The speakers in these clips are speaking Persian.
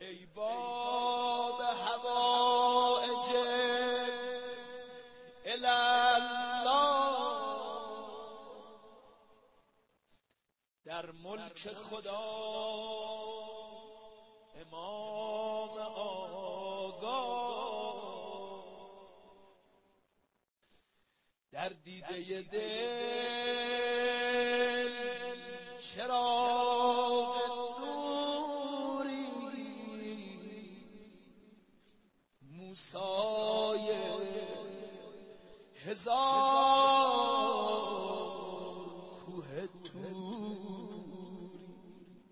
ای باب حوائج الله در ملک خدا امام آگاه، در دیده دل چراغ نوری، موسای هزار کوه توری،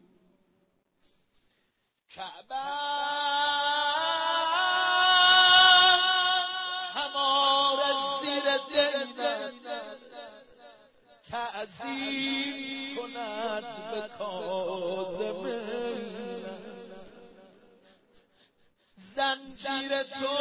کعبه همار زیر دینت تعظیم کند به کاظم زنجیر تو.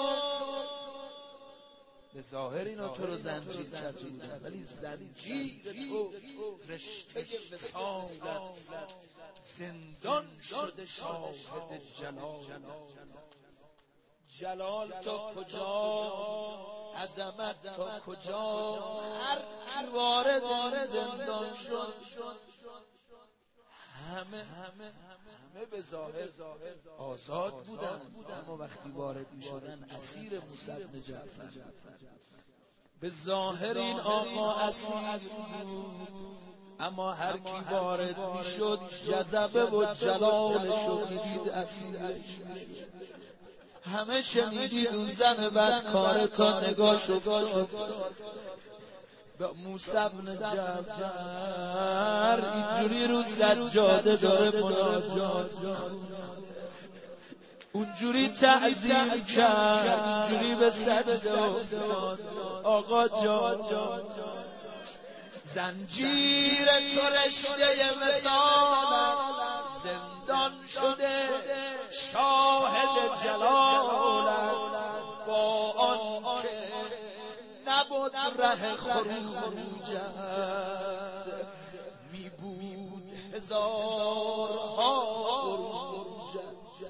به ظاهر اینا تو رو زنجیر کرده بودن، ولی زنجیر تو رشته وصالت زندان شده شاهد جلال. جلال تا کجا، عظمت تا کجا، هر کی وارد زندان شد همه به ظاهر آزاد بودن، اما وقتی وارد می شدن اسیر موسی بن جعفر. به ظاهر این آقا اسیر بود، اما هر کی وارد می شد جذبه و جلالش رو میدید اسیرش. همه شنیدید اون زن بدکار تا نگاش افتاد به موسی بن جعفر، اینجوری رو سجاده داره مناجات، اونجوری تعظیم کرد، اینجوری به سجده افتاد. آقا جان زنجیر تو رشته وصالت زندان شده شاهد جلالت، با آن که نبود ره خروجت می بود هزارها خروجت.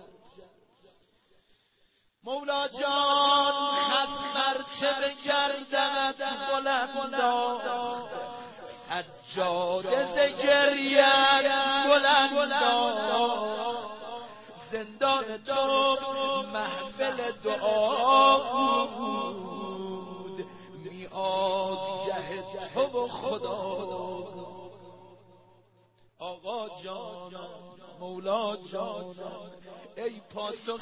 مولا جان خصمر چه به گردنت بلندان، سجاده ز گریت بلندان. زندان تو محفل دعا بود، میعادگه تو و خدا. آقا جانم مولا جانم، ای پاسخ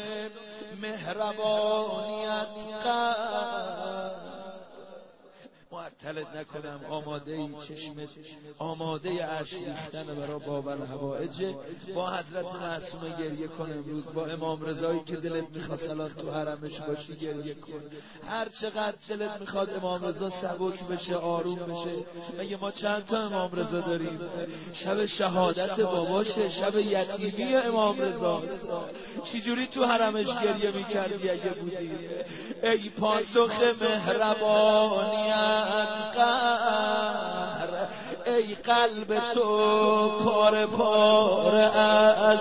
مهربانیت قد معطلت نکنم، آماده ای چشمت آماده عرش ریختن برای باب الحوائج. با حضرت معصومه گریه کن امروز، با امام رضایی که دلت میخواد الان تو حرمش باشی گریه کن. هر چقدر دلت میخواد امام رضا سبک بشه، آروم بشه. مگه ما چند تا امام رضا داریم؟ شب شهادت باباشه، شب یتیمی امام رضاست. چجوری تو حرمش گریه میکردی اگه بودی؟ ای پاسخ مهربانیت قهر، ای قلب تو پاره پاره از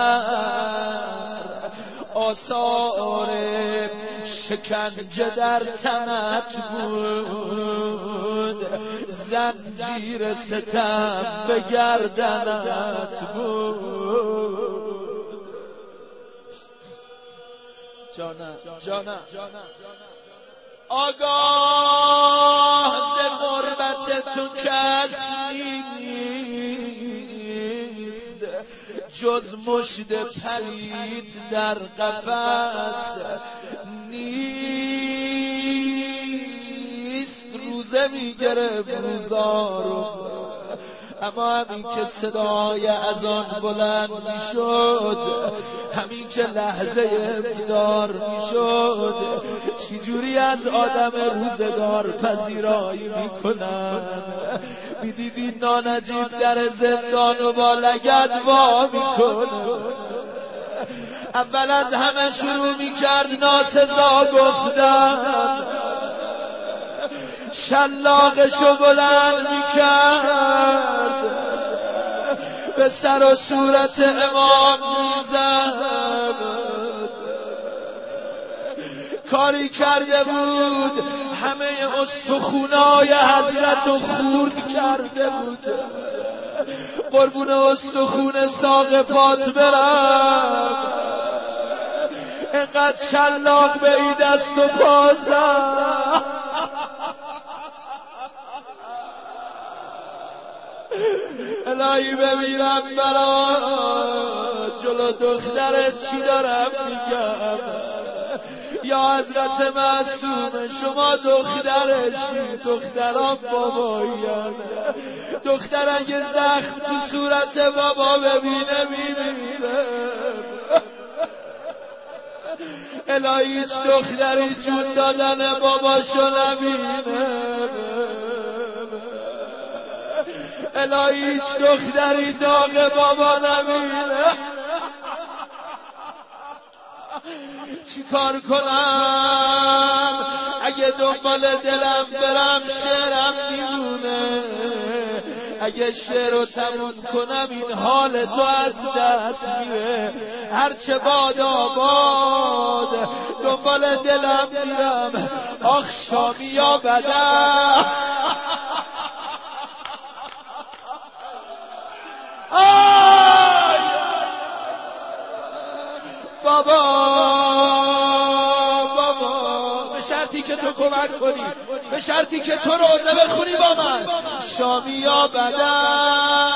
زر، آثار شکنجه در تنت بود، زنجیر ستم به گردنت بود. جانم آگاه ز غربت تو کس نیست، جز مشت پلید در قفس نیست. روزه میگرفت روزارو، اما همین که صدای اذان بلند میشد، همین که لحظه افطار میشد، چجوری از آدم روزگار پذیرایی میکنن؟ میدیدی نانجیب در زندان و با لگد وا میکنه. اول از همه شروع میکرد ناسزا گفتن، شلاقشو بلند میکرد، به سر و صورت امام میزد، کاری کرده بود همه استخونای حضرت رو خورد کرده بود. قربون استخون ساق پات برم، اینقدر شلاق به این دست و پا زد. الهی بمیرم برات، جلو دخترت چی دارم میگم. یا حضرت معصوم شما دخترشی، دختران باباییان. دختران یه زخم تو صورت بابا ببینه میمیره. الهی هیچ دختری جون دادن باباشو نبینه. الهی هیچ دختری داغ بابا نبینه. چی کار کنم اگه دنبال دلم برم شعرم میمونه، اگه شعر رو تموم کنم این حال تو از دست میره. هرچه باد آباد دنبال دلم میرم، آخ شامی یا بدم. بابا به شرطی که تو کمک کنی، به شرطی که تو روزه بخونی با من. شامی یا بدن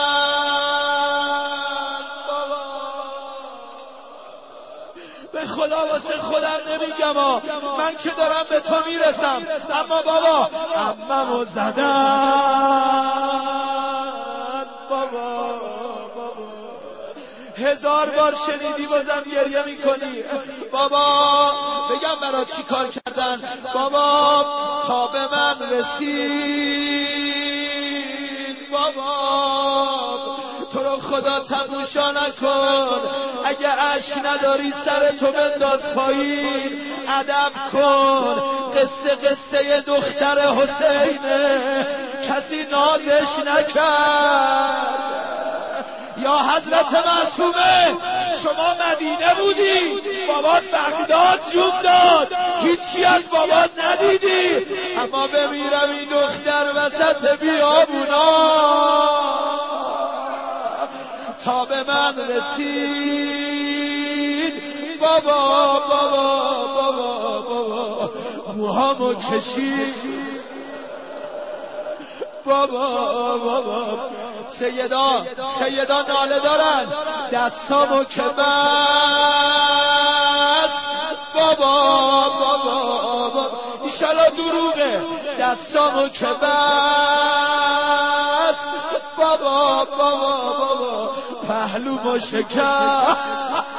بابا، به خدا واسه خودم نمیگم من که دارم به تو میرسم، اما بابا عممو زدن. بابا 1000 بار شنیدی بازم گریه میکنی. بابا بگم برا چی کار کردن؟ بابا تا به من رسید. بابا تو رو خدا تماشا نکن، اگه عشق نداری سرتو بنداز پایین، ادب کن. قصه دختر حسینه، کسی نازش نکرد. یا حضرت معصومه شما مدینه بودی، بابات بغداد جون داد، هیچی از بابات ندیدی، اما بمیرم این دختر وسط بیابونا. تا به من رسید. بابا موهامو کشید. بابا سیدا ناله دارن، دستامو که بس. بابا ایشالا دروغه، دستامو که بس. بابا پهلومو شکست.